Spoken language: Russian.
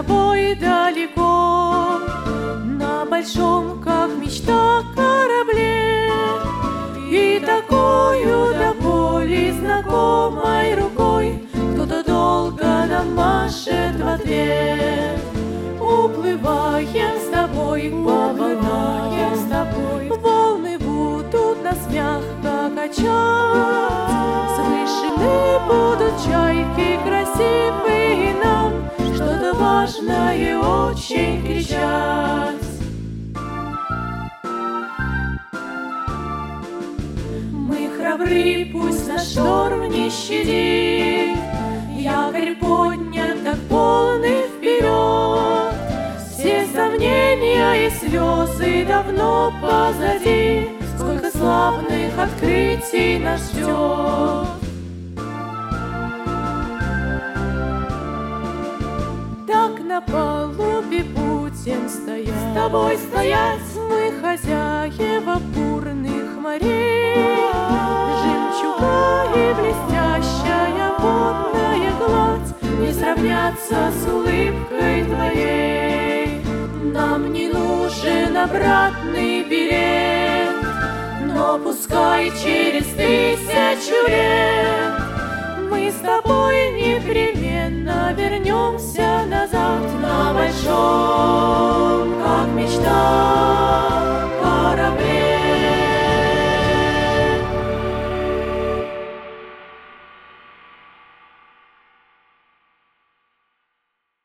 тобой далеко, на большом, как мечта, корабле, и такою до боли знакомой рукой кто-то долго нам машет в ответ. Уплываем с тобой, поплываем с тобой, волны будут нас мягко качать, слышны будут чайки красивые нам, что-то важное очень кричать. Мы храбры, пусть наш шторм не щадит, якорь поднят так полный вперед. Все сомнения и слезы давно позади, сколько славных открытий нас ждет. Так на палубе будем стоять, с тобой стоять, мы хозяева бурных морей, жемчуга и блестящая водная гладь не сравнятся с улыбкой твоей. Нам не нужен обратный билет, но пускай через 1000 лет мы с тобой непременно вернемся назад на большой